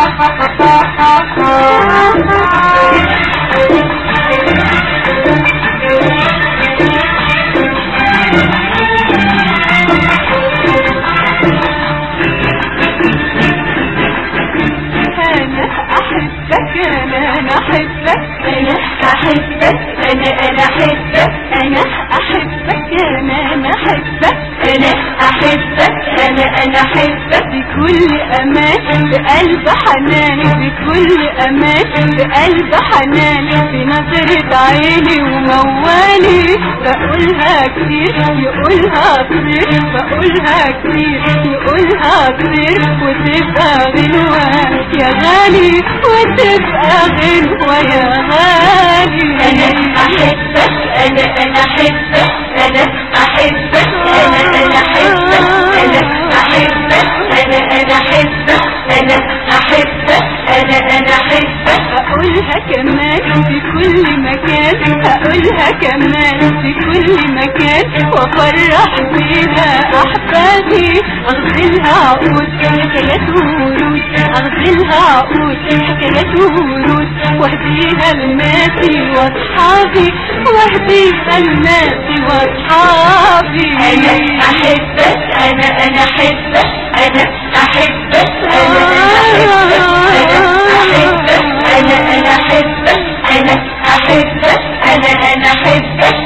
أنا أحبك بكل أمان، بقلب حنان، بكل أمان، بقلب حنان، في نظرة عيني وموالي. بقولها كتير يقولها كتير، بقولها كتير يقولها كتير، وتبقى غنوة يا غالي، وتبقى غنوة يا غالي. أنا أحبك، أنا أحبك، أنا أحبك، أنا أحبك، أنا أحبك، أنا أحبك، أنا أحبك، أنا أحبك. هقولها كمان في كل مكان، هقولها كمان في كل مكان، وافرح بيها احبابي. اغزلها عقود حكايات وورود، اغزلها عقود حكايات وورود، واهديها لناسي واصحابي، واهديها لناسي واصحابي. أنا أحبك، أنا أحبك، أنا أحبك، أنا أحبك، أنا أحبك، أنا أحبك، أنا أحبك.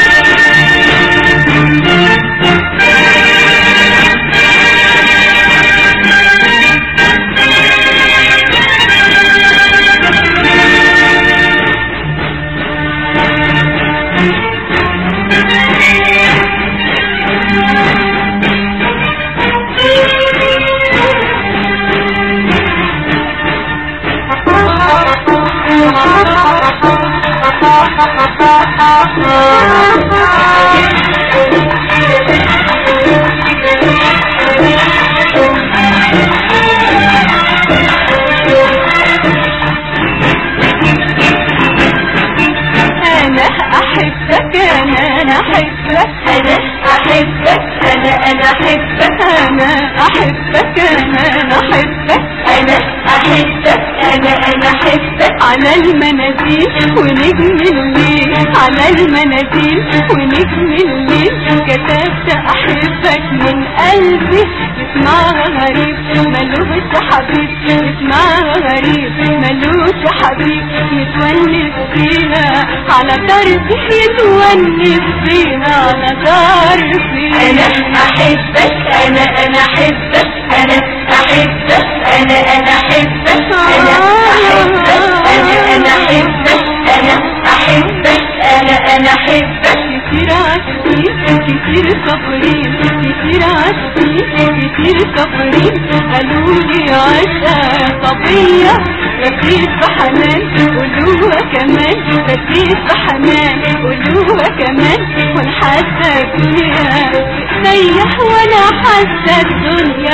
على المناديل ونجم الليل، على المناديل ونجم الليل، كتبت احبك من قلبي. اسمعها غريب ملوش حبيب، اسمعها غريب ملوش حبيب، يتونس فيها على دربي، يتونس فيها على دربي. أنا أحبك، أنا أحبك، أنا أحبك، أنا أحبك، أنا أحبك، أنا أحبك، أنا أحبك، أنا أحبك. كتير عاشقين كتير صابرين، كتير عاشقين كتير صابرين، قالولي عشقة صبية ركيت بحنان، قولوها كمان ركيت بحنان، قولوها كمان. وانا حاسة الدنيا بتسيح، وانا حاسة الدنيا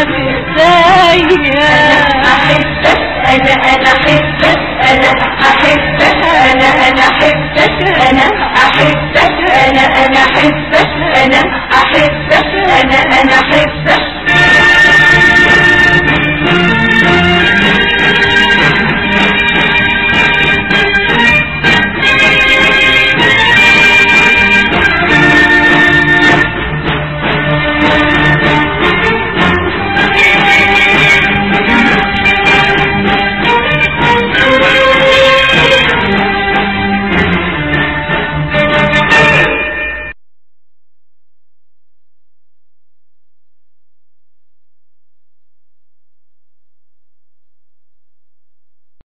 بتسيح. أنا أحبك، أنا أحبك، أنا أحبك، أنا أحبك، أنا أحبك، أنا أحبك، أنا أحبك، أنا